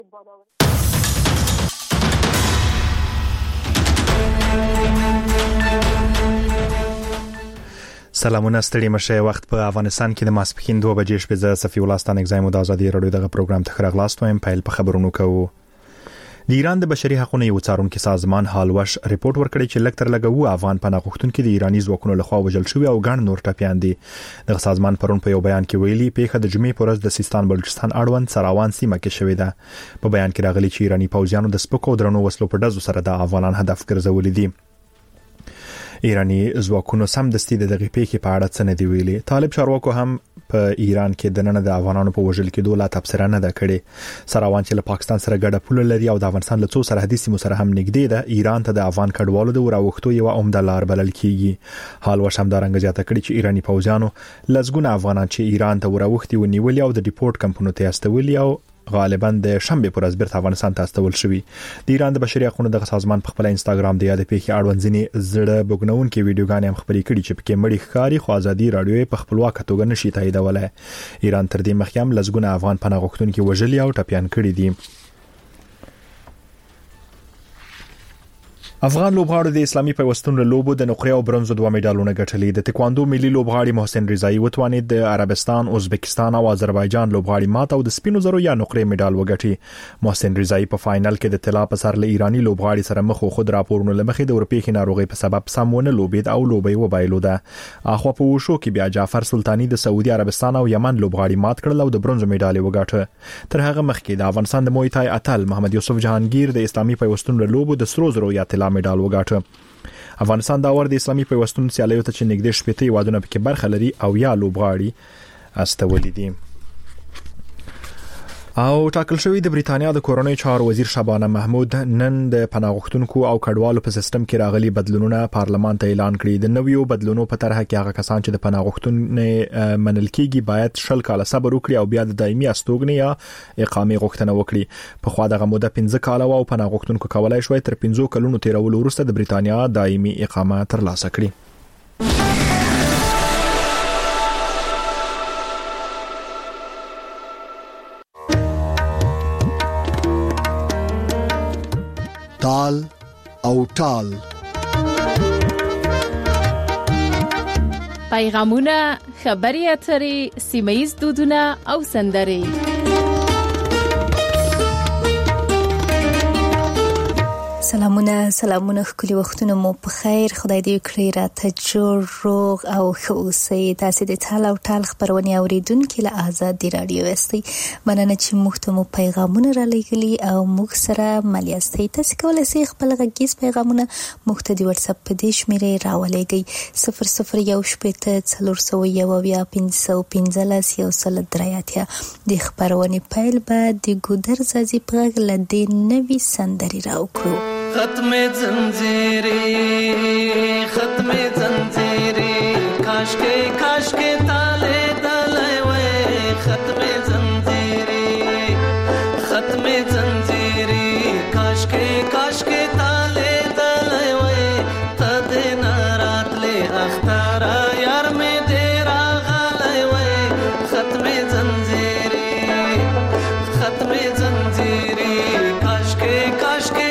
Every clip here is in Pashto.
سلامونه ستړي مشه وخت په افغانستان کې د ماسپښین 2 بجې شپې ز صفي ولستان اگزایم د ازادي رادیو دغه پروګرام ته خراغلاست وایم پیل په خبرونو کوو. د ایران د بشري حقوقو یو څارونکو سازمان هالوش ریپورت ورکړی چې لکتر لګو افغان پناه غوښتونکو د ایرانی ځواکونو لخوا وژل شوی او ګڼ نور ټپيان دي. د سازمان پرون په یو بیان کې ویلي پیښه د جمعې پر ورځ د سیستان بلوچستان اړوند سراوان سیمه کې شوې ده. په بیان کې راغلي چې ایرانی پوځیانو د سپکو درنو وسلو په ډزو سره د افغانان هدف ګرځولې دي. ایرانی ځواکونو سم دستي د دغه پیښې په اړه څه نه دی ویلي. طالب چارواکو هم په ایران کې د نن د افغانانو په وژل کېدو لا تبصره نه ده کړې. سراوان چې له پاکستان سره ګډه پوله لري او د افغانستان له څو سرحدي سیمو سره هم نږدې ده، ایران ته د افغان کډوالو د وراوښتو یو عمده لار بلل کیږي. حال وشم دارنګ زیاته کړي چې ایرانی پوځیانو لزګونه افغانان چې ایران ته وراوښتي ونیولي او د ډیپورت کمپونو ته استولي او غالبا د شنبه پر ورځ بیرته افغانستان ته استول شوی. د ایران د بشري حقوقو د سازمان په خپل انستګرام د یاد پیښې اړوند ځینې زړه بوګنونکې ویډیوګانې هم خپرې کړي چې پکې مړی ښکاری خو ازادي رادیو په خپلواک توګه نشي تاییدولای. ایران تر دې مخکې هم لزګونه افغان پناه غوښتونکو وژلي او ټپيان کړي دي. افغان لوبغاړو د اسلامي پیوستون له لوبو د نقره او برونزو 2 مډالونه ګټلي. د تکواندو ملي لوبغاړي محسن رضایی وتوانید د عربستان، ازبکستان او آذربایجان لوبغاړي مات او د سپینو زرو یا نقره مډال وګټي. محسن رضایی په فائنل کې د طلا په سر له ایرانی لوبغاړي سره مخ خود راپورونه لمخې د اورپیخي ناروغي په سبب سمونه لوبید او لوبي وبایلوده. اخو په وشو کې بیا جعفر سلطانی د سعودي عربستان او یمن لوبغاړي مات کړل او د برونزو مډال وګټه. تر هغه مخکې د افغانستان د موی تای اتل محمد یوسف جهانگیر د اسلامي پیوستون له لوبو د سرو زرو یا طلا مډال وګاټه. افغانستان دا ور د اسلامي پیوستون سیالیو ته چې نږدې شپې ته وادونه پکې برخه لري او یا لوبغاړي استولې دي. او ټاکل شوی د بریتانیا د کورونی چارو وزیر شبانه محمود نن د پناه غوښتونکو او کډوالو په سیستم کې راغلي بدلونونه پارلمان ته اعلان کړي. د نویو بدلونونو په طرح کې هغه کسان چې د پناه غوښتنې منل کېږي باید 10 کاله صبر وکړي او بیا د دایمي استوګنې یا اقامې غوښتنه وکړي. په خوا دغه موده 15 کاله او پناه غوښتونکو کولای شوی تر 15 کلونو تیرولو وروسته د بریتانیا دایمي اقامه ترلاسه کړي. تال او ټال پیغامونه، خبري اترې، سیمه‌ییز دودونه او سندرې. سلامونه خولي وختونه مو په خیر. خدای دې کړی راته جوړ روغ او ښه اوسئ. تاسو د ټال او ټال خبرونه اوریدونکو له آزادي رادیو استئ. مننه چې موږ ته مو پیغامونه را لېږلي او موږ سره ملياستئ. تاسو کولای شئ خپل غږیز پیغامونه موږ ته د واتس اپ په دې شمیرې راولېږئ 0018 د خبرونه پیل به د ګودر زازي په غږ لدې نوې سندري راوکړو. ختم زنجیری کاش کے تالے دلائے وے ختم زنجیری کاش کے تالے دلائے وے تد نارات لے اختارا یار میں دیرا غالائے وے ختم زنجیری کاش کے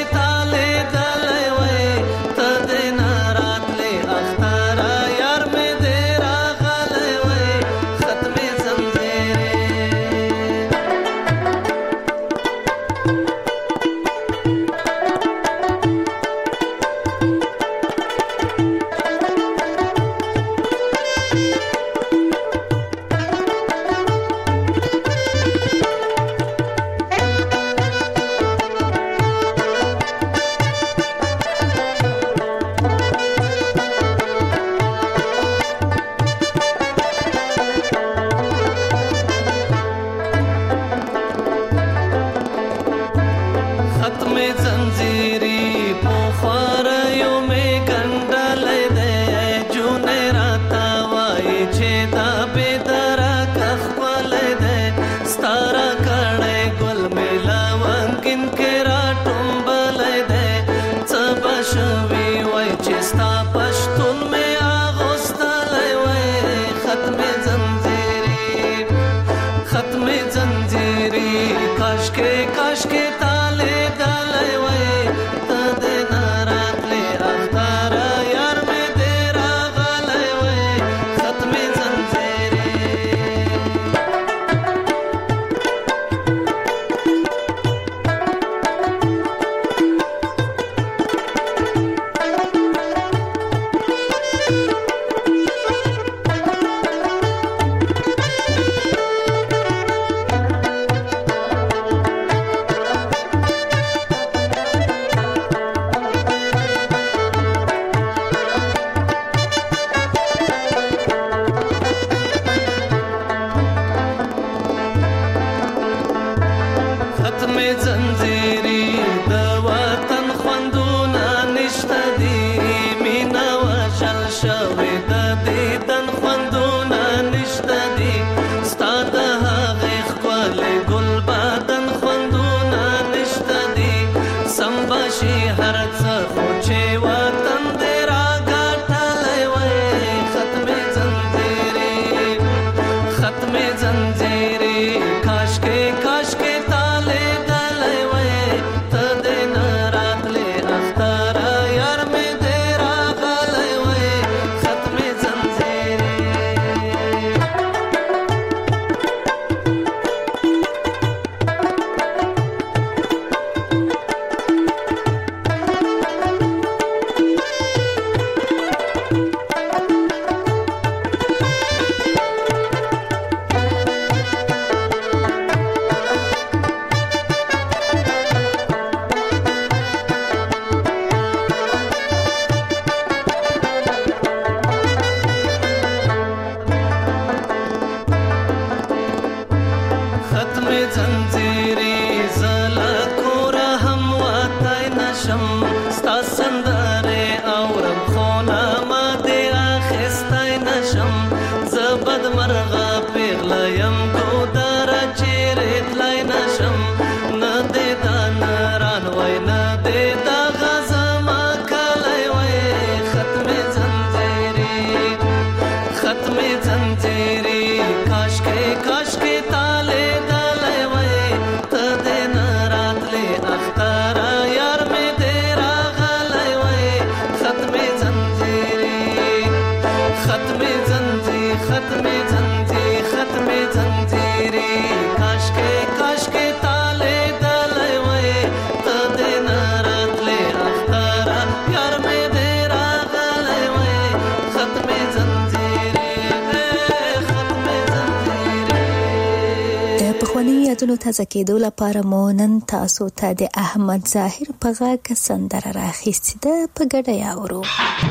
یادونو تازه کېدو لپاره مو نن تاسو ته د احمد ظاهر په غږ سندره راخیستې ده، په ګډه یې اورو.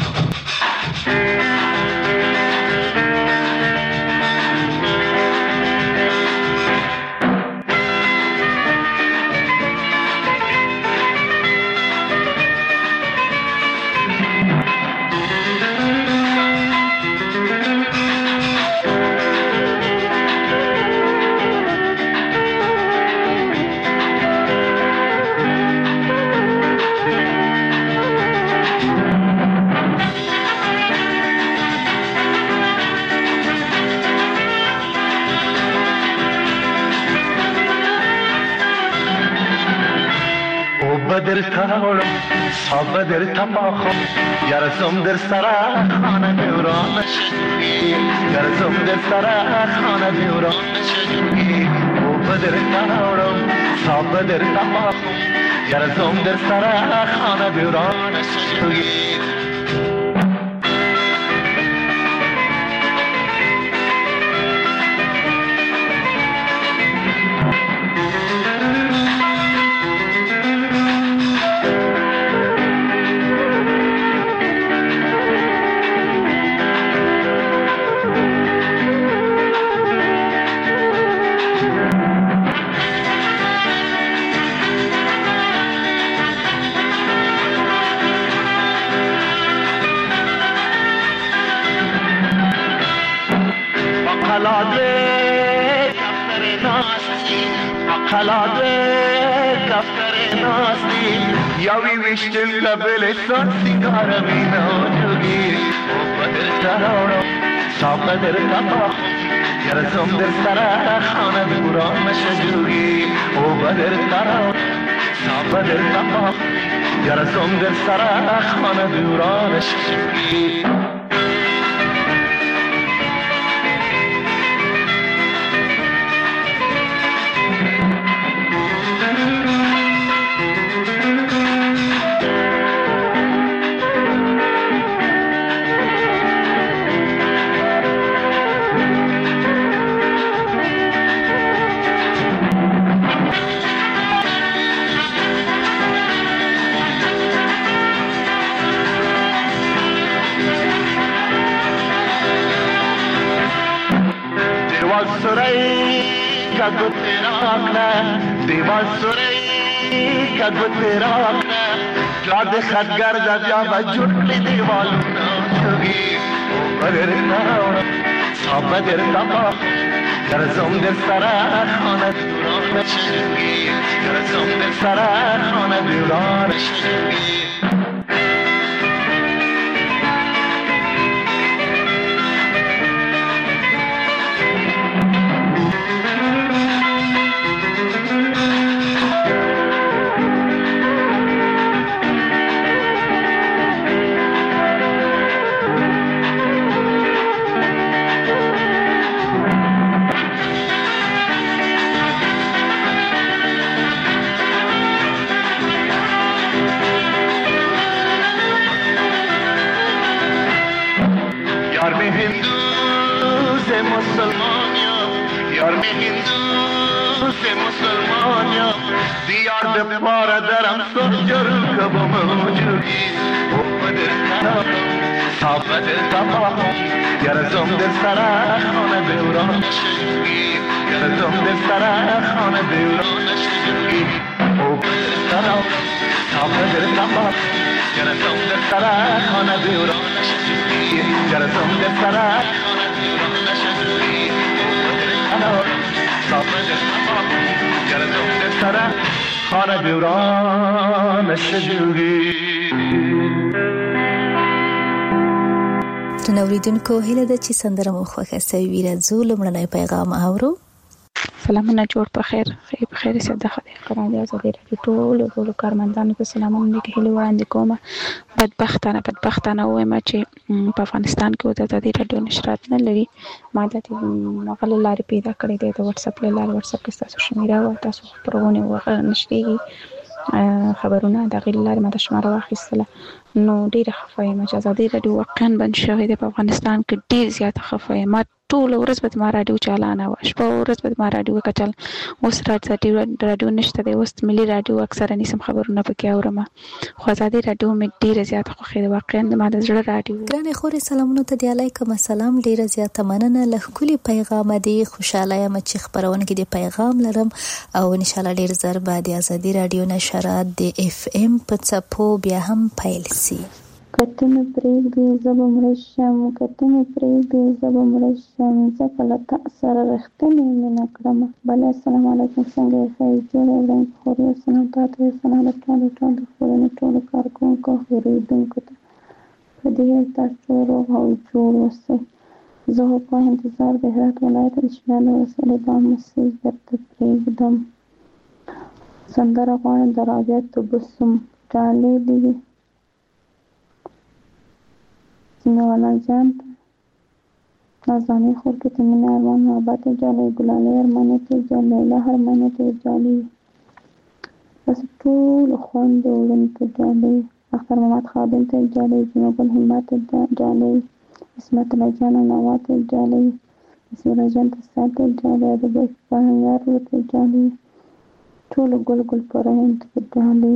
بدر تاورم صاب بدر تماخم یارزم در سرا خانه بیوران نشدی یارزم در سرا خانه بیوران نشدی او بدر تاورم صاب بدر تماخم یارزم در سرا خانه بیوران نشدی یاوی وشتل لبل سان سیگار مینا جوگی او بدر تراورم صاف بدر تماخ یارزم در سرا خانه بیوران نشدی او بدر تراورم صاف بدر تماخ یارزم در سرا خانه بیوران نشدی دیوال سوری کد تیرا جاد خدگر دیا بجور لی دیوال ناچوگی بدر تاورم صاف بدر تماخ یارزم در سرا خانه بیوران نشدی یارزم در سرا خانه بیوران نشدی دیار دپاره درم سجر کبم موجودی او بدر تاورم صاف بدر تماخ یارزم در سرا خانه بیوران نشدی یارزم در سرا خانه بیوران نشدی او بدر تاورم صاف بدر تماخ یارزم در سرا خانه بیوران نشدی یارزم در سرا خانه بیوران نشدی او بدر تاورم صاف بدر تماخ یارزم در سرا خانه بیوران نشدی. نوریدونکو هیله ده چې سندره مو خوښه سوي وي. راځو لومړنی پیغام اورو. سلامونه، جوړ په خیر، په خیر سره د خدای قرآن دی ازادي راډیو ټولو کارمندانو ته سلامونه لیکي هیله وړاندې کوم. بدبختانه وایم چې په افغانستان کې د ازادي راډیو نشرات نه لري. ما د مغل لارې پیدا کړې ده د واتس اپ له لارې. واتس اپ کې تاسو شمیره او تاسو پروګرام نشریږي خبرونه د غیر لارې ما د شماره واخیستله. نو ډیره خفه یم چې ازادي راډیو واقعا بند شوې ده په افغانستان کې. ډیر زیات خفه یم. ټول ورځ به ما رادیو چالانه و، شپه ورځ به ما رادیو کچل. اوس رادیو نشته دی، اوس ملي رادیو اکثره نیسم خبرونه پکې اورم. خو ازادي رادیو مې ډیره زیاته خوښه ده، واقعا د ما د زړه رادیو. ګرانې خورې سلامونه ته دی، علیکم السلام. ډیره زیاته مننه له ښکلي پیغام دی. خوشاله یم چې خبرونه کې د پیغام لرم او ان شاء الله ډیر زر به د ازادي رادیو نشرات د اف ام په څپو بیا هم پیل سي. کتنه پرېږدي زب مرشم، کتنه پرېږدي زب مرشم، ځکه له تا سره رښتینې مینه کړم. بله السلام علیکم، څنګه یې ښه یې جوړ ورم خوري سلام تاته یې سلام له ټولو خورنې ټولو کارکوونکو اورېدونکو ته په دې تاسو روغ او جوړ اوسئ. زه په انتظار د هرات ولایت د شمال وسلې دا مسیج درته پرېږدم. سندره غواړم د رابعه تبسم ډالۍ دي سیمه‌والا جان نازنین خور که تمین ارمان محبت جالی گلالی ارمانیت جالی لیلا ارمانیت جالی بس طول خوند اولنت جالی اختر محمد خادم ته جالی جنوب الهمت جالی اسمت لجان نوات جالی اسم لجان تسات جالی ادب فهنگار روت جالی طول گل گل پرهند جالی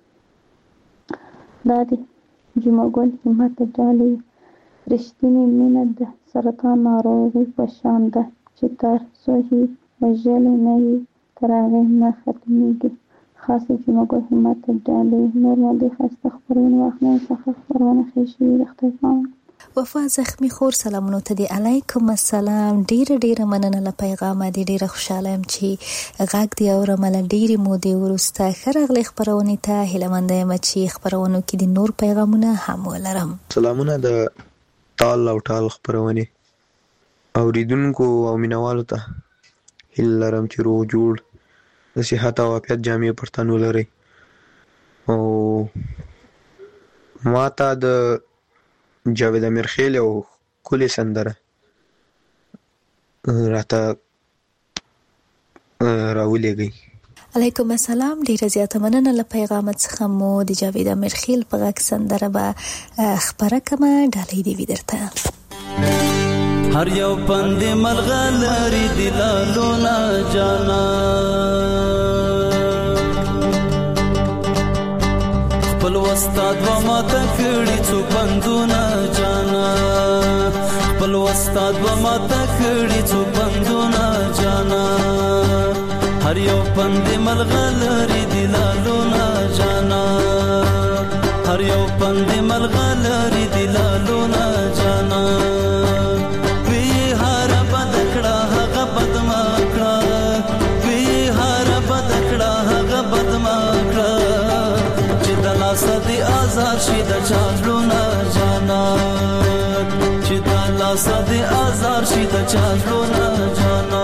دادی جمعګل همت جالي رښتینې مینه د سرطان ناروغي په شان ده چې تر څو یې وژلی نه وي تر هغې نه ختمېږي. خاصه جمعګل همت جالي نور مالي ښایسته خپرونې واخلئ څخه خپرونه ښې شوي د خدای پامان. وفا زخمی خور سلامونو ته دی، علیکم السلام. ډیره مننه له پیغام دی، ډیره خوشاله یم چې غږ دی اورم له ډیرې مودې وروسته. ښه راغلی خپرونې ته، هیله منده یم چې خپرونو کې د نور پیغامونه هم ولرم. سلامونه د ټال او ټال خپرونې اوریدونکو او مینوالو ته، هیله لرم چې روغ جوړ د صحت او عافیت جامې پر تن ولرئ. او ما ته د جاوید امیرخیل او کلی سندره راته راولېږئ. علیکم السلام، ډیره زیاته مننه له پیغامت څخه مو د جاوید امیرخیل په غږ سندره به خپره کمه ډالۍ دی وي درته. هر یو پند ملغلری دلالونه جانا خپل وستاد و ماته کړي څو پندونه جانا خپل وستاد و ماته کړي څو پندونه جانا هر یو پند ملغلری دلالونه جانا هر یو پند ملغلری دلالونه جانا وی هر بدکړه هغه بدمکړه وی هر بدکړه هغه بدمکړه چې د لاس دی آزاد شي د چالونه جانا چې د لاس دی آزاد شي د چالونه جانا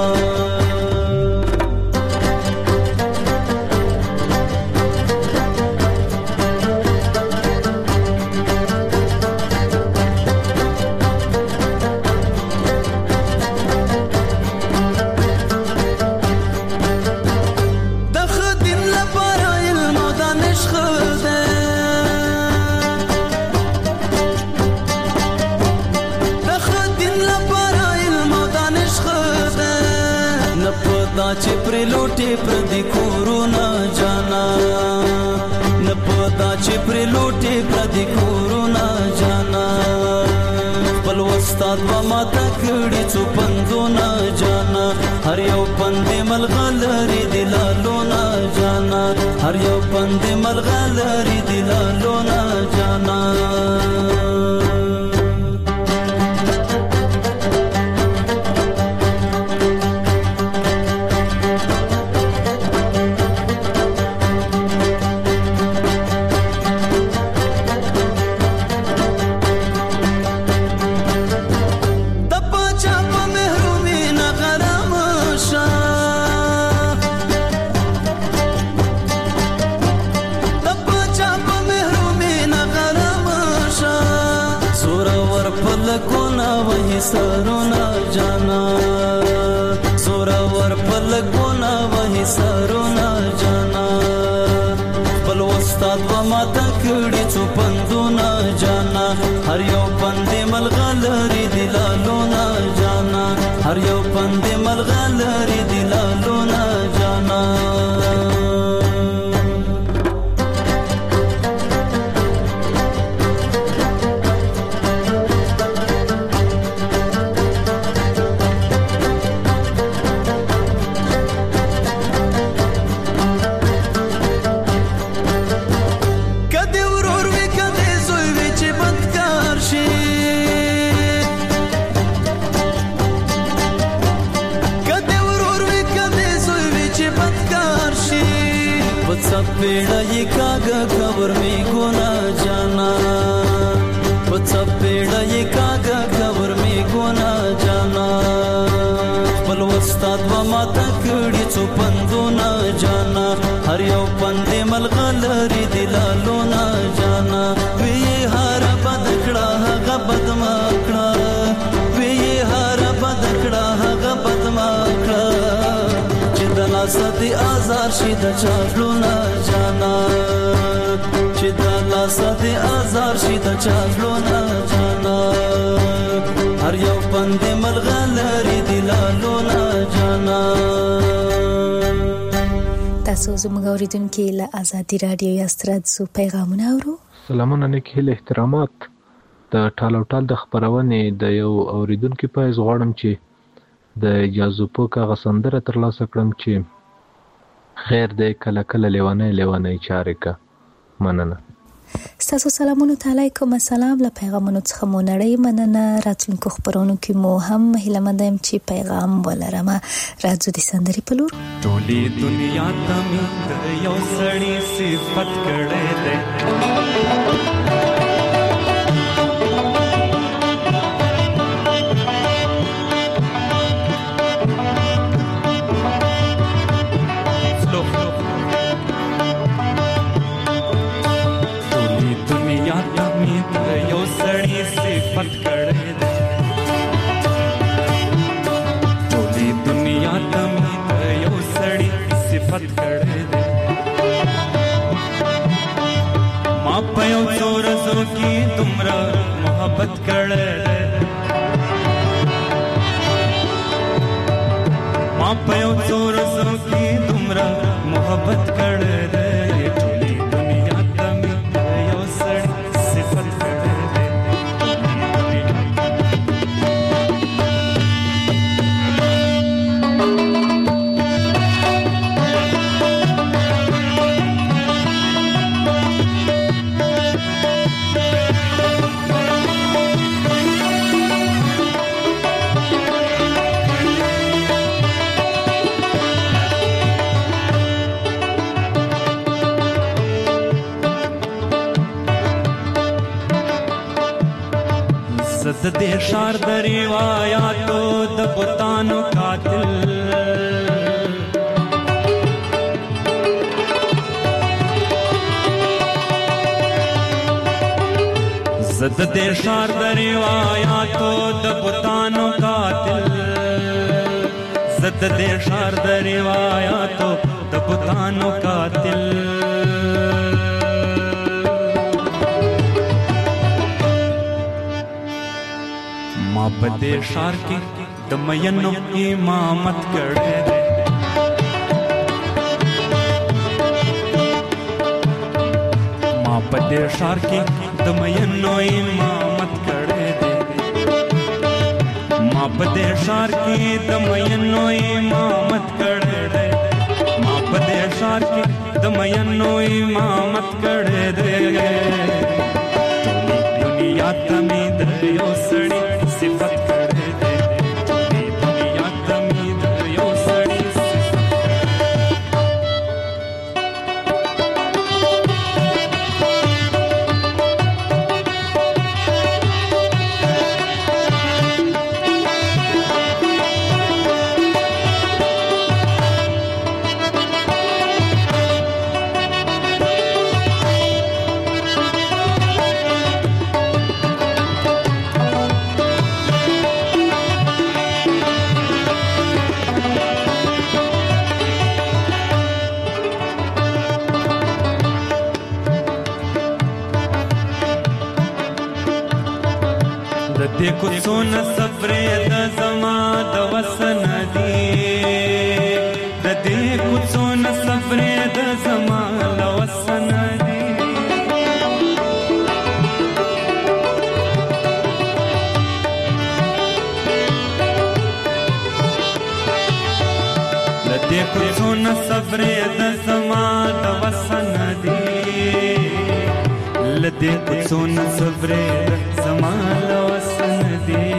چې پر لوټي پر دې کورونا جانا نه پتا چې پر لوټي پر دې کورونا جانا خپل استاد و ماته کړي څو پندونه جانا هر یو پند ملغلری دلالونه جانا هر یو پند ملغلری دلالونه جانا سرونا جانا زورا ور پلګونا وਹੀ سرونا جانا بل استاد و ماته کړي څو پندونه جانا هر یو پند ملغلری دلالونا جانا هر یو پند ملغلری دلالونا جانا पेड़ा ये कागा खबर में गोना जाना बच्चा पेड़ा ये कागा खबर में गोना जाना बलवस्ताद व माता कड़ी चुपंदो ना जाना हर यो पंदे मलगलरी दिलालो ना जाना वे ये हारा बदकड़ा हगा बदमाकड़ा वे ये हारा बदकड़ा हगा बदमाकड़ा चिदला सदी आजार शिदा चाफलो ना जाना चिदला सदी आजार शिदा चाफलो ना जाना हर यो पंदे मलगलरी दिलालो ना जाना تاسو زموږ اوریدونکو له آزادي رادیو یاسترد سو پیغامونه اورو سلامونه نیکه احترامات د ټالو ټال د خبرونه د یو اوریدونکو په غواړم چې د اجازه په کاغه سندره تر لاسه کړم چې خیر دې کله کله لیوانه چارې کا مننه تاسو سلامونه علیکم السلام له پیغامونو څخه مو نړۍ مننه راتلونکو خبرونو کې مو هم هیله مندم چې پیغام ولرم راځو د سندري په لور ټولې دنیا ته مې د یو سړي صفت کړې ده صفت کړې ده ټولې دنیا ته مې یو سړی صفت کړې ده ما په یو څو ورځو کې دومره محبت کړې ده ما په یو څو ورځو کې دومره محبت کړې ده ټولې دنیا ته مې یو سړی صفت کړې ده د دې شار د روایاتو د بوتانو قاتل زد دې شار د روایاتو د بوتانو قاتل زد دې شار د روایاتو د بوتانو قاتل په دې شار کې د مینو امامت کړې ده ما په دې شار کې د مینو امامت کړې ده ما په دې شار کې د مینو امامت کړې ده ما په دې شار کې د مینو امامت کړې ده ټولې دنیا ته مې د یو سړي صفت کړې ده ټولې دنیا ته مې د یو سړي صفت لدې کوڅونه صبرې د زما د وسن دي لدې کوڅونه صبرې د زما د وسن دي لدې کوڅونه صبرې د زما د وسن دي لدې کوڅونه صبرې د زما د وسن دي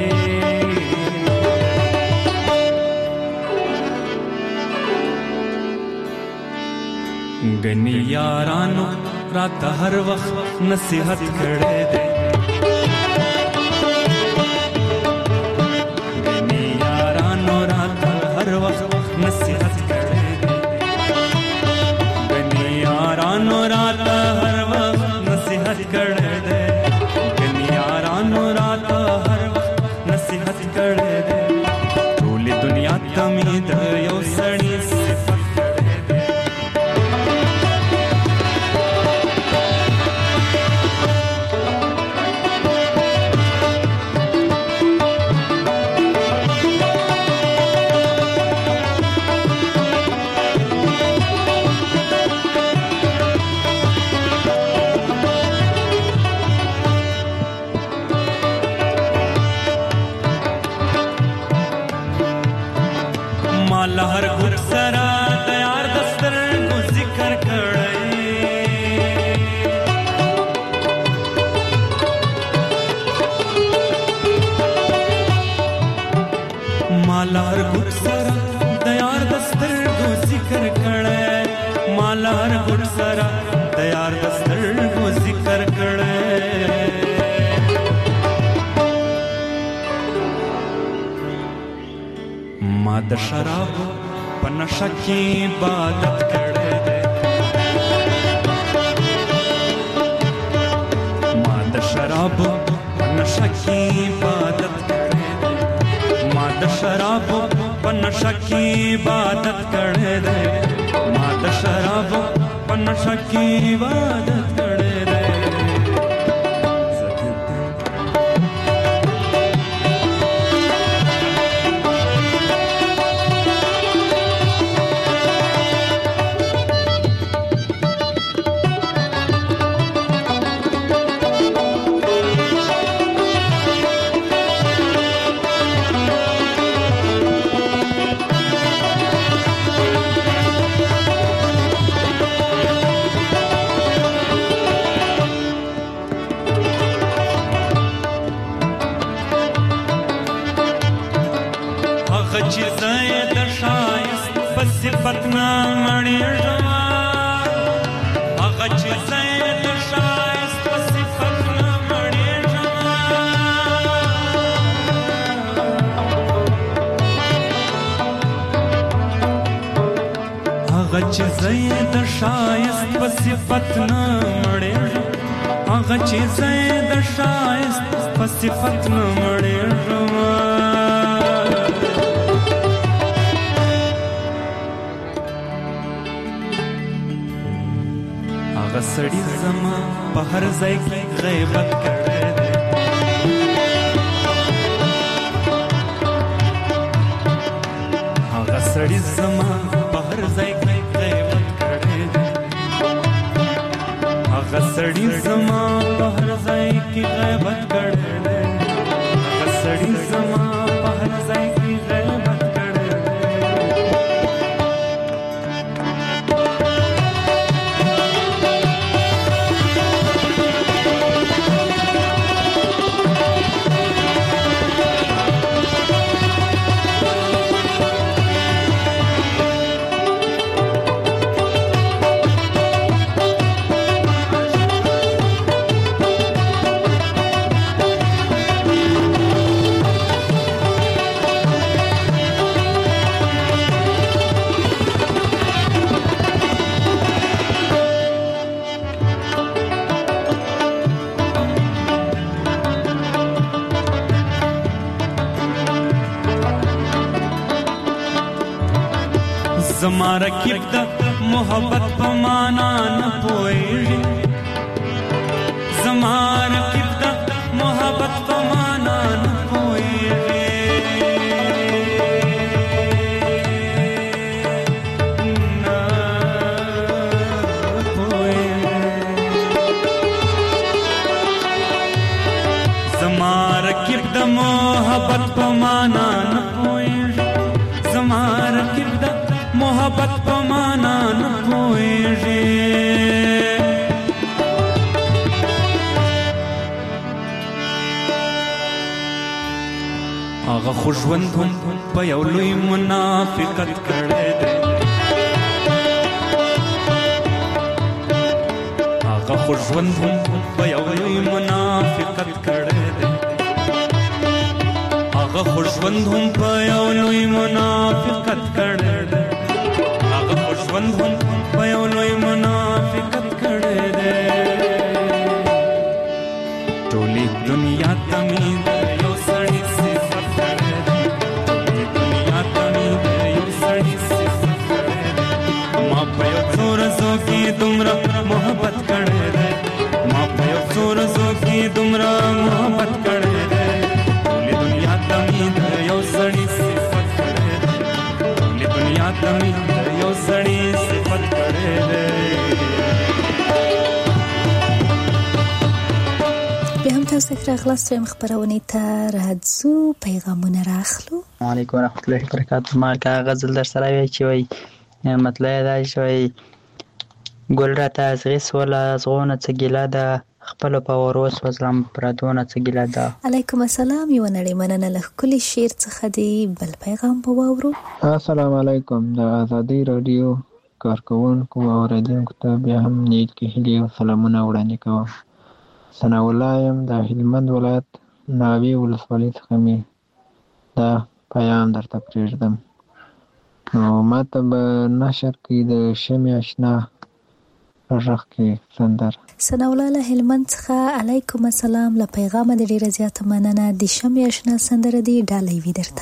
غني یارانو رات هر وخت نصیحت کړې ده غني یارانو رات هر وخت نصیحت کړې ده غني یارانو رات هر وخت نصیحت کړې ده غني یارانو رات هر وخت نصیحت کړې ده ټول دنیا ته مې د یو سړي لهر ګل سره د یار دستر کو ذکر کړی ما لهر ګل سره د یار دستر کو ذکر کړی ما لهر ګل سره د یار دستر کو ذکر کړی ما د شراب په نشه کې عبادت کړې ده ما د شراب په نشه کې عبادت کړې ده ما د شراب په نشه کې عبادت کړې ده ما د شراب په نشه کې عبادت کړې ده صفت نه مړېږم هغه چې زه یې د ښایست په صفت نه مړېږم هغه چې زه یې د ښایست په صفت نه مړېږم هغه چې زه یې د ښایست په صفت نه مړېږم هغه سړی زما په هر ځای کې غیبت کړی دی هغه سړی زما په هر ځای کې غیبت کړی دی هغه سړی زما په هر ځای کې غیبت کړی دی هغه سړی زما په هر ځای کې غیبت کړی دی زما رکیب د محبت په معنا نه پوهیږي زما رکیب د محبت په معنا خوشوند هم په یو لوی منافقت کړی دی هغه خوشوند هم په یو لوی منافقت کړی دی هغه خوشوند هم په یو لوی منافقت کړی دی هغه خوشوند هم په یو لوی منافقت کړی دی ټولې دنیا ته مې د یو سړي صفت کړی دی ټولې دنیا ته مې د یو سړي صفت کړی دی ما په یو څو ورځو کې دومره محبت کړی دی ما په یو څو ورځو کې دومره محبت کړی دی ټولې دنیا ته مې د یو سړي صفت کړی دی ټولې دنیا ته مې د یو سړي صفت کړی دی بیا هم تاسو ته راغلاست وایم خبرونه ته راځو پیغامونه راخلو. علیکم ورحمت الله وبرکاته. ما کا غزل در سره وی چې وی مطلب دا شوی ګل را تاسغي سولا زغونه څګیلا ده خپل په وروس وسلام پردونه څګیلا ده. علیکم السلام. یو نړۍ مننه له کلی شیر څخه دی بل پیغام په واورو. السلام علیکم. د ازادي رادیو کارکونکو او اوریدونکو ته بیا هم نیت کې هلي او سلامونه وړاندې کوم. ثناء الله یم د هلمند ولایت ناوی ولسوالۍ څخه مې دا پیام درته پرېږدم. نو ماته به نشر کې د شمع اشنا غږ کې سندره. ثناء الله له هلمند څخه علیکم السلام. له پیغامه د ډیره زیاته مننه. د شمع اشنا سندره دی ډالۍ وي درته.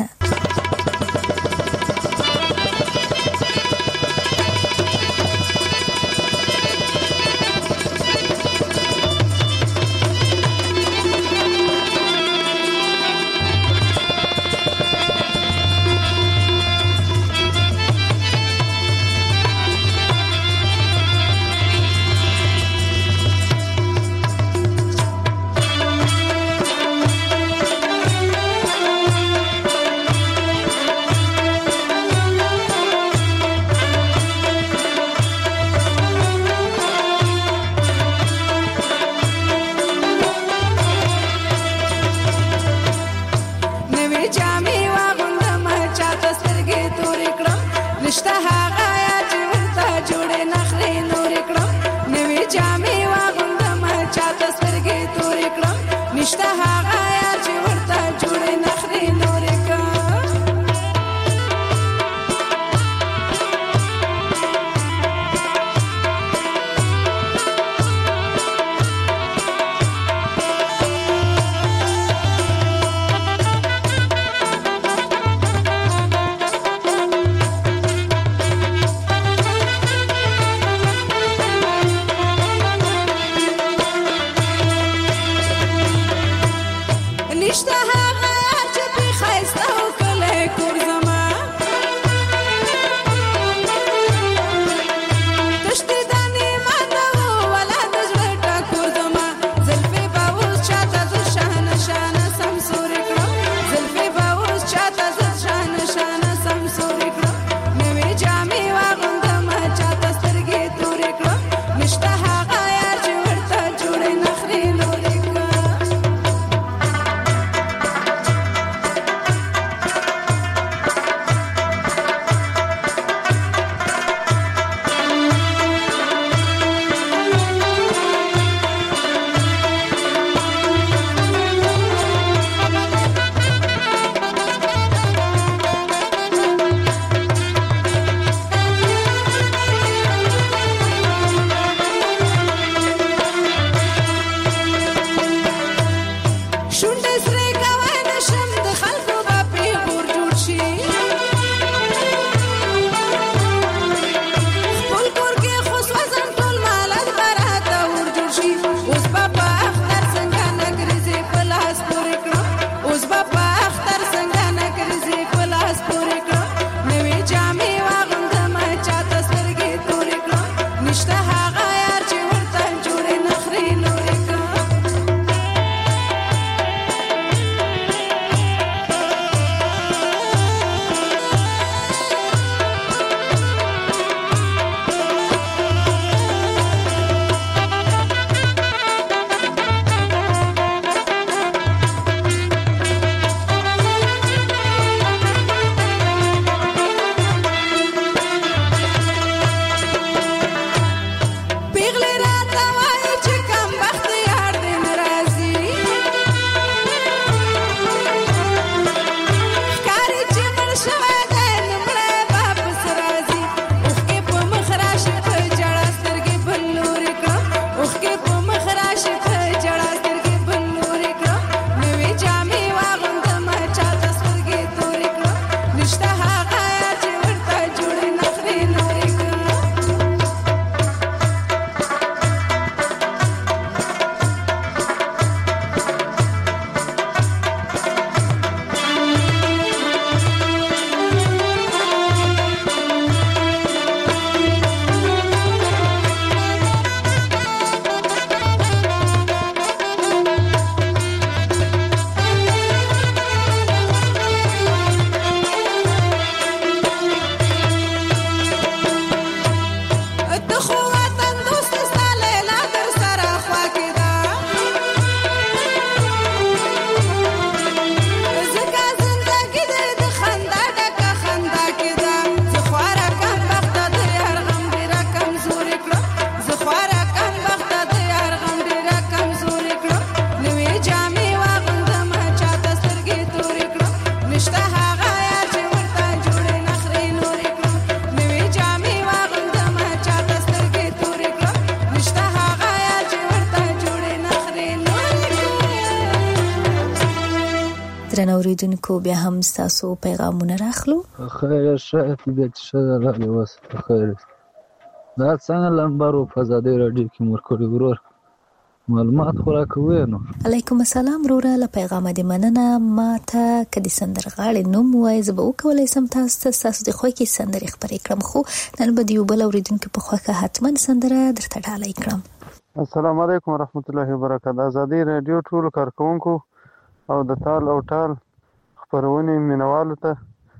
درنو اوریدونکو بیا هم تاسو پیغامونه راخلو. خیر شه دې شه له وس خیر دا څنګه لمبرو په ازادي رادیو کې مرکړی ورور معلومات خورا کوي نو. علیکم السلام وروره، له پیغام دې مننه. ما ته کدي سندرغاړي نوم وای زه به وکولای سم تاسو د خو کې سندرې خبرې کړم، خو نن به دیو بل اوریدونکو په خوا کې حتما سندره درته ډالۍ کړم. السلام علیکم ورحمت الله وبرکاته. ازادي رادیو ټول کارکونکو او د تال او ټال خبرونه مینوالو ته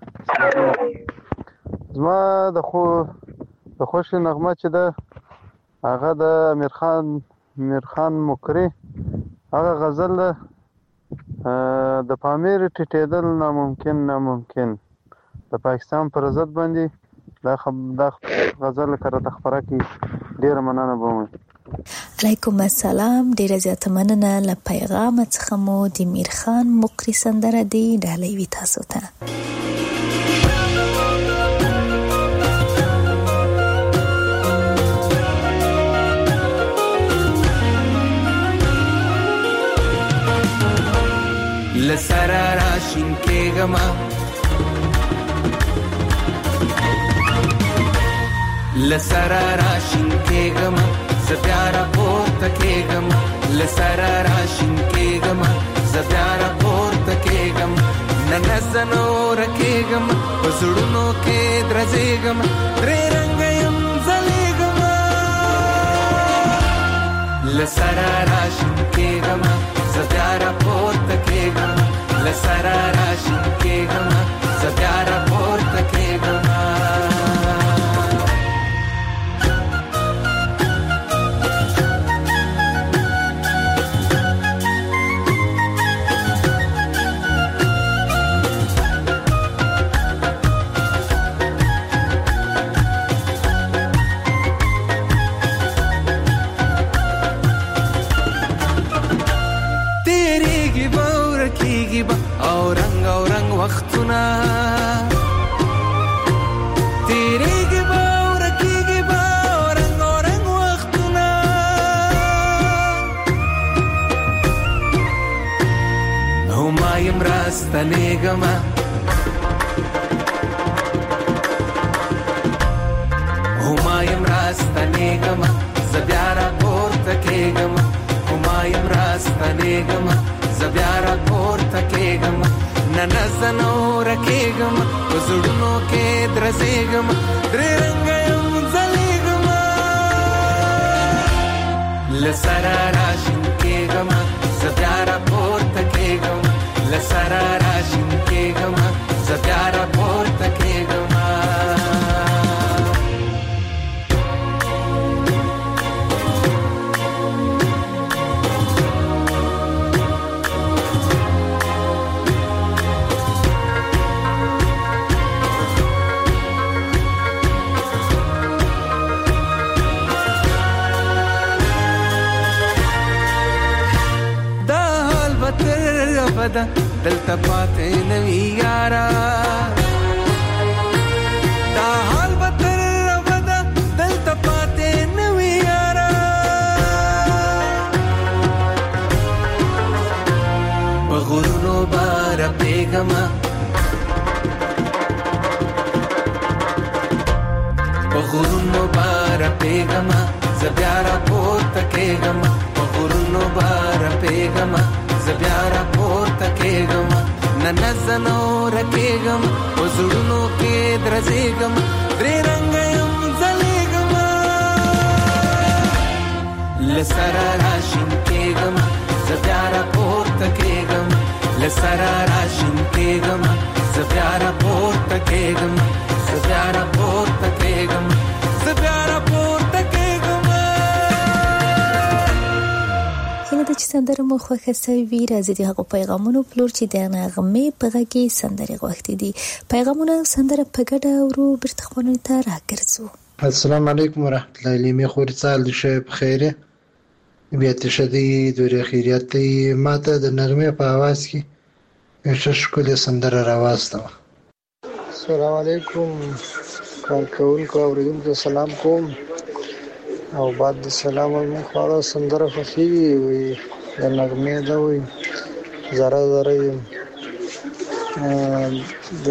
زما د خوش نغمه چې ده هغه د امیر خان مکری هغه غزل د پامیر ټیټېدل ناممکن د پاکستان پر ضد باندې دا غزل کړه خبره کی ډیر مننه بوم. علیکم السلام، ډیر زیاته مننه. له پیغام څخه مو د امیر خان مکری سندره دی ډالۍ وی تاسو ته. لسرا راشین کېږم زبیارا پورته کېږم لسرا راشین کېږم زبیارا پورته کېږم ننزنو رکېږم په زړونو کې درځېږم درې رنګه یم ځلېږم لسرا راشین کېږم زبیارا پورته کېږم لسرا راشین کېږم زبیارا پورته کېږم. او رنگ وختونه تیریږي به او رکیږي به او رنگ وختونه هما یم راستنېږم زه بیا راپورته کېږم هما یم راستنېږم زه بیا راپورته کېږم ننزنو رکېږم په زړونو کې درځېږم درې رنګه یم ځلېږم لسرا راشین کېږم زه بیا راپورته کېږم لسرا راشین کېږم زه بیا راپورته کېږم. دلته پاتې نوی یارا دا حال به تر ابده دلته پاتې نوی یارا کېږم په غرونو بار پیغام ز بیا را پورته کېږم په غرونو بار پیغام ز بیا را پورته کېږم نن زنو رکېږم په زړونو کې درځېږم درې رنګ یم ځلېږم لسره راشین کېږم ز بیا را پورته کېږم لسره راشین کېږم ز بیا را پورته کېږم ز بیا را پورته کېږم ز بیا را پورته کېږم هله د چې سندره مو خوښه سوي راځي د هغو پیغامونو پلور چې د نغمې په غږ کې سندرې غوښتي دي پیغامونه سندره په ګډه ورو بیرته خپلونو ته راګرځو السلام علیکم ورحمت الله لیمې خوري سال د شی په خیره بیا تشدی دوری خیریت ماته د نغمې په आवाज کې ښه ښکلې سندره راواسته السلام علیکم کارکونکو اوریدونکو سلام کوم او بعد سلام من خواړه سندره خوښي وي د نغمې دا وي زره زره د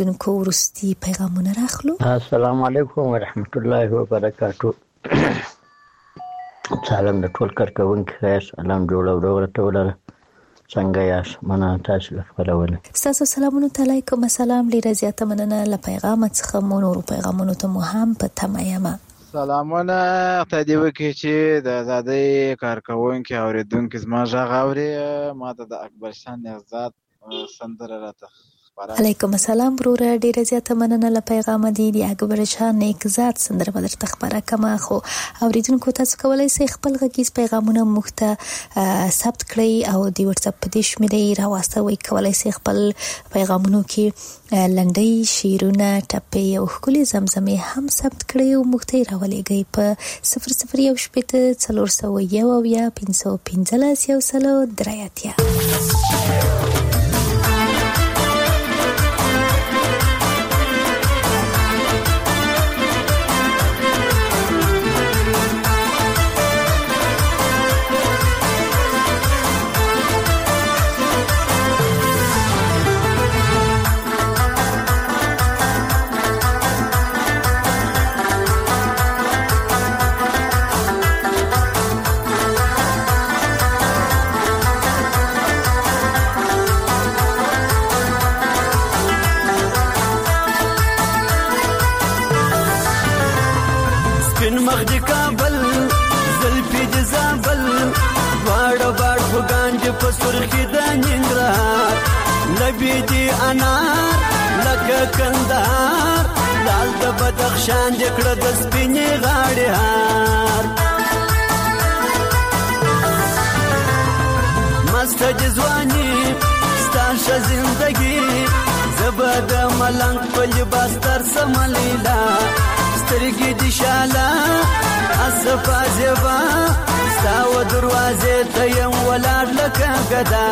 اوریدونکو ورستي پیغامونه راخلو. السلام علیکم ورحمت الله وبرکاتو. سلام د ټول کارکونکو خیر سلام جوړ او ورته ولر څنګه یاست منه تاسو لپاره تاسو سلامونه علیکم السلام لري زیاته مننه ل پیغام څخه مونږ پیغامونو ته مو هم په تمایمه سلامونه تدې وکي چې د آزادۍ کارکونکو اوریدونکو زما ژغ اوري ماته د اکبر شان نهزاد سندره راته علیکم السلام وروره ډیره زیاته مننه ل پیغام دی اکبر شان نهزاد سندره بدر تخبره کما خو اوریدونکو تاسو کولای شئ خپل غږیز پیغامونه مخته ثبت کړئ او دی واتس اپ د شمیرې راوستوي کولای شئ خپل پیغامونو کې لنډي شیرونه ټپې او خولي زمزمه هم ثبت کړئ او مخته راولېږئ په 00141515 سرخی د ننګرهار نبی دی انار لکه کندهار لال د بدخشان د کړه د سپینې غاړې هار مست جزوانی ستاشه زندگی زبد ملنګ په لباس تر سملیلا سترګې د شاله اصفا زبا ستاو دروازه ته یم ولاړ لکه ګدا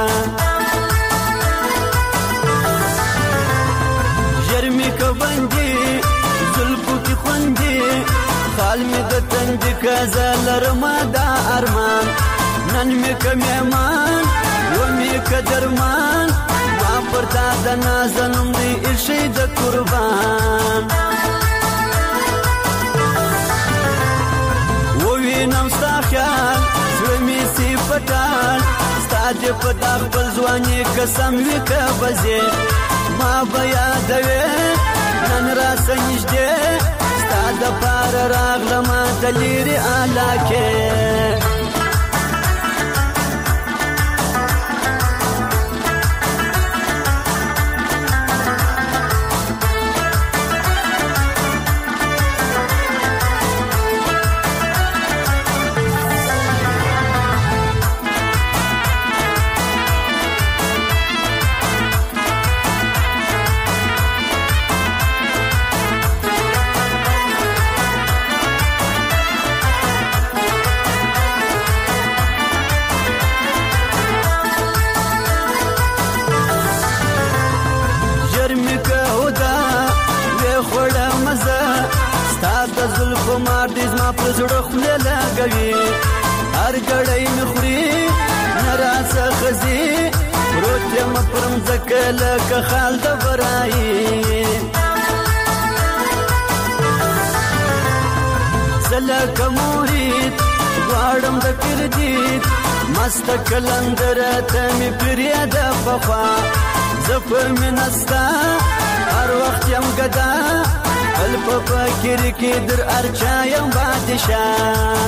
جرمی کوبندې زلفو کې خوندې خال مې د تند کزه لرما دا ارمان نن مې کمیمان و مې کدرمان ما پرتا د نازنم دی ارشي د قربان نم ستا خیال زړه مې سی پټان ستا دې په دا خپل ځواني قسم وي که بځې ما به یادوې نن راسه نږدې ستا دپاره راغلمه د لرې علاقې زلفو مار دې زما پر زړه خوله لګوي هر ګړی مې خوري نه راڅخه ځي پروت یم پر مځکه لکه خال د برایي زه لکه مرید غواړم د کردید مست کلندره ته مې پرېږده پخوا زه په مینه ستا هر وخت یم ګدا بل په فکر کې در ارچا یم بادشاه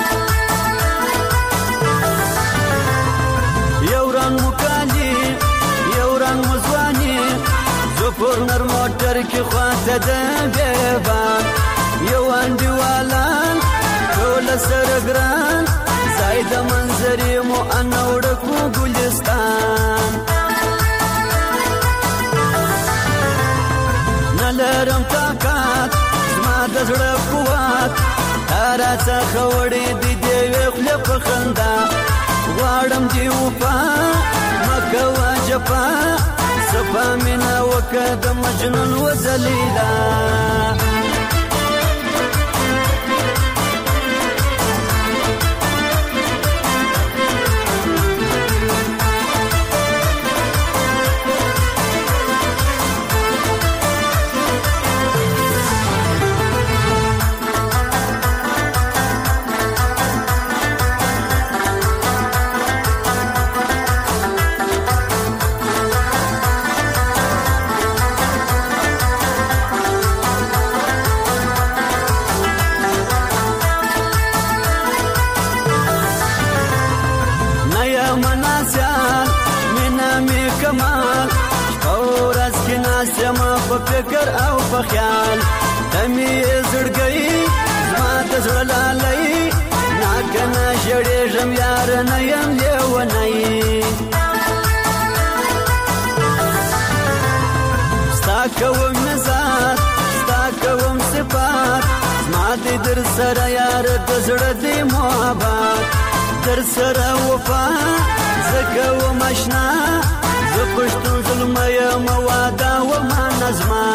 یو رنګ مکالی یو رنګ مزوانی زه پر نر موټر کې خواته د بیبان یو انډیوالان ټول سره ګران زاید منظرې مو انوړکو ګلستان نلرم طاقت زما د زړه قوت راڅخه وړې دي دیوې خولې په خندا غواړم دې وفا مه کوه جفا صفا مینه وکړه د مجنون و ذلیلا په فکر او په خیال تمي زړګي زما د زړه لالي ناکنه شړېږم یار نه یم لیونی ستا کوم نظر ستا کوم صفات زما دې در سره یار د زړه دې محبت در سره وفا زه کوم اشنا زه پښتون ظلمه یم واده وما نظمه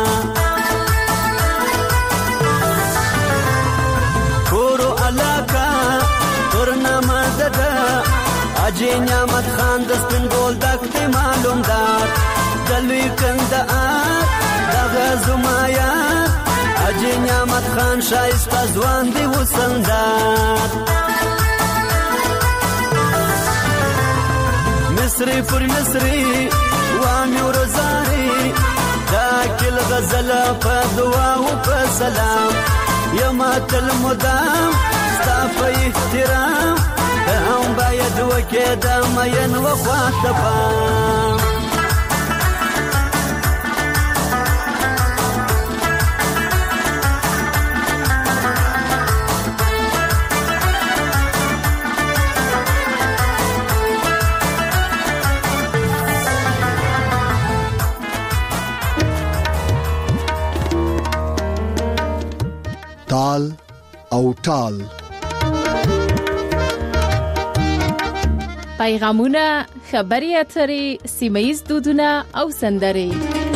کورو علاقه ترنامه دده اجي نعمت خان د سپین ګول دکتې معلوم دار دلوی کندهار دغه زما یار اجي نعمت خان شایسته ځوان دی وسندار مصری پر مصری وامی ورزاری دا کل غزل په دعا او په سلام یما تل مدام ستا په احترام هم باید وکې د مین وخواته پام تال او ټال پیغامونه خبري اترې سیمه‌یز دودونه او سندرې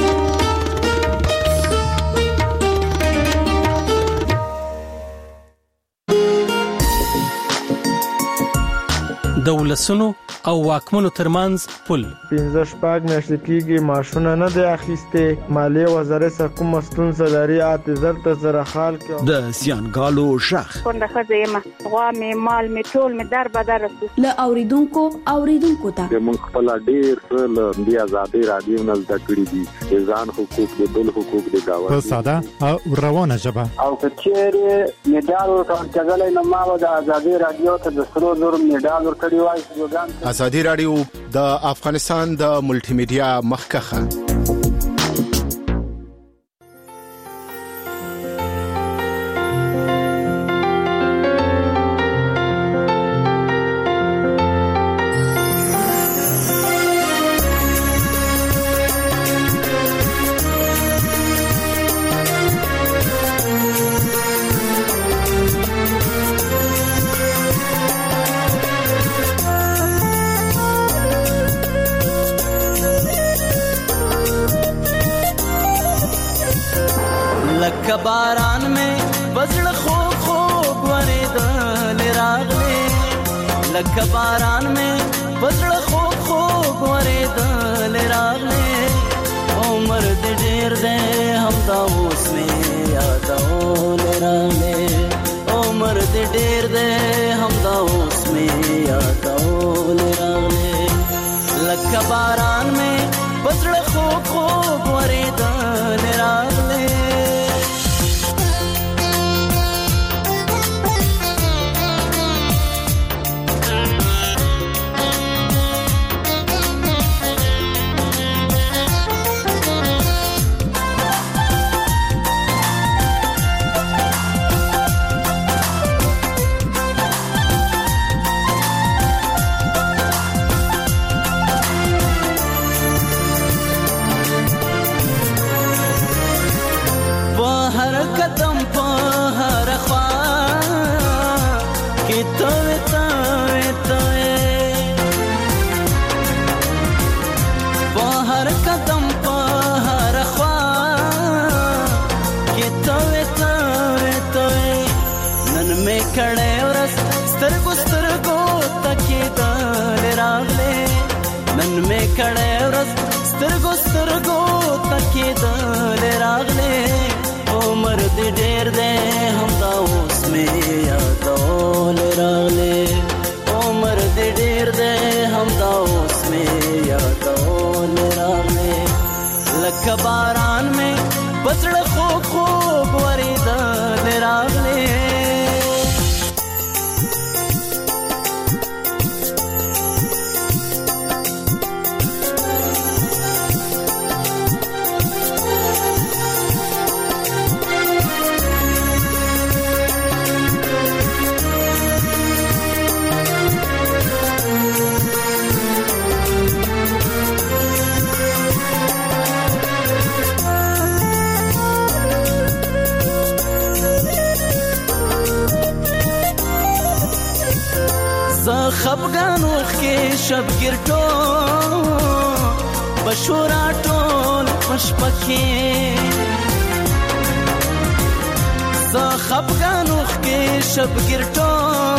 د ولسونو او واکمنو ترمنځ پل 15 میاشتې کېږي ماشونه نه دی اخیسته مالیه وزارت څخه کوم ستونزه لري اعتذار ته زره خال کې د سیانګالو شخ څنګه خزه ما غوا می مال می ټول می در بدر ل اوریدونکو ته موږ خپل ډیر ل دی آزادي رادیو نه زده کړی دي ځان حقوق د بل حقوق د گاوه په ساده او روانه ژبه او کچېره میډال ورکړل نه ما د آزادي رادیو ته د سرو زور میډال ورکړی وای آزادي رادیو د افغانستان د ملټي میډیا مخکخه باران میں بزړ خو خو ورېدل راغلي لکه باران میں بزړ خو خو ورېدل راغلي عمر دې ډېر دې هم دا اوس مې یادول راغلي عمر دې ډېر دې هم دا اوس مې یادول راغلي لکه باران میں بزړ خو خو ورېدل راغلي کړه ورځ سترګو سترګو تکي دل راغله عمر دې ډېر دې هم دا اوس مې یادول راغله عمر دې ډېر دې هم دا اوس مې یادول راغله لکه باران مې بزړ خو خو ورېدل راغله خفګانو کې شب ګرټو بشورا ټول پشپکې خفګانو کې شب ګرټو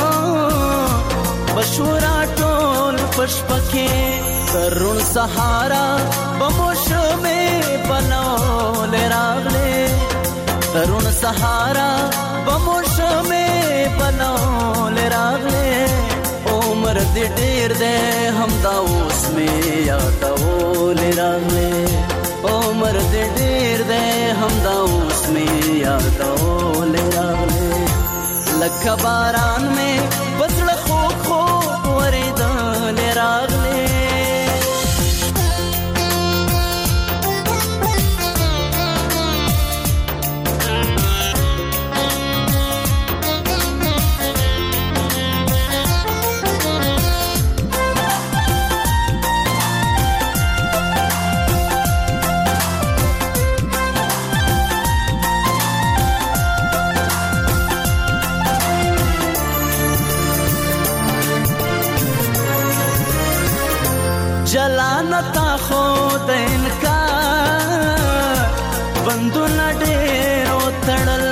بشورا ټول پشپکې ترون سهارا بموشمه بنول راغله ترون سهارا بموشمه بنول راغله عمر دې ډېر دې هم دا اوس مې یادول راغله عمر دې ډېر دې هم دا اوس مې یادول راغله لکه باران مې پسړه خو خو ورېدل راغله جلانتا خود انکار بندونه ډېرو تړل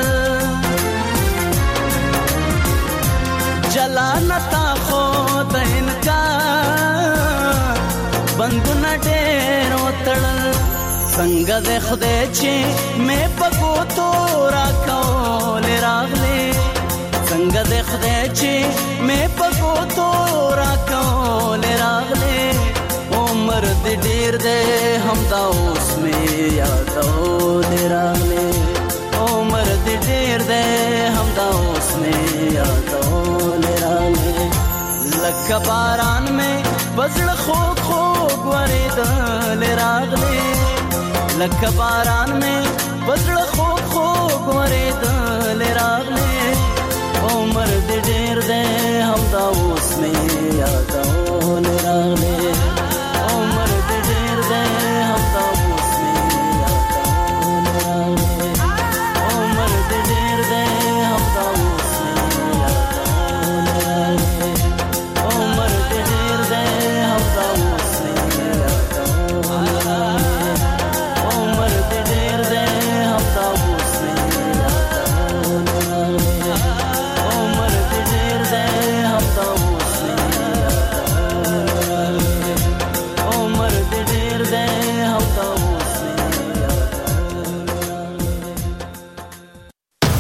جلانتا خود انکار بندونه ډېرو تړل څنګه دې خدای چې مې پکو تو راکول راغلې څنګه دې خدای چې مې پکو تو راکول راغلې عمر دې ډېر دې هم دا اوس مې یادول راغله عمر دې ډېر دې هم دا اوس مې یادول راغله لکه باران مې بزړه خو خو ورېدل راغله لکه باران مې بزړه خو خو ورېدل راغله عمر دې ډېر دې هم دا اوس مې یادول